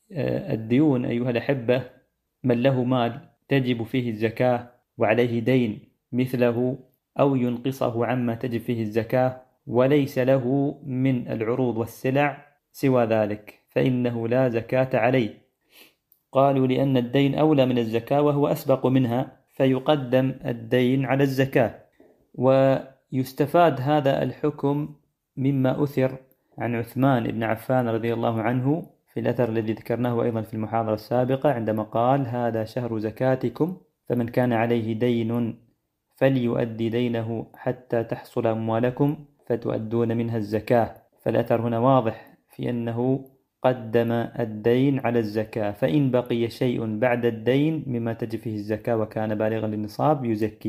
الديون أيها الأحبة، من له مال تجب فيه الزكاة وعليه دين مثله أو ينقصه عما تجب فيه الزكاة وليس له من العروض والسلع سوى ذلك فإنه لا زكاة عليه. قالوا لأن الدين أولى من الزكاة وهو أسبق منها فيقدم الدين على الزكاة. ويستفاد هذا الحكم مما أثر عن عثمان بن عفان رضي الله عنه في الأثر الذي ذكرناه أيضا في المحاضرة السابقة عندما قال: هذا شهر زكاتكم فمن كان عليه دين فليؤدي دينه حتى تحصل أموالكم فتؤدون منها الزكاة. فالأثر هنا واضح في أنه قدم الدين على الزكاة، فإن بقي شيء بعد الدين مما تجب فيه الزكاة وكان بالغا للنصاب يزكي.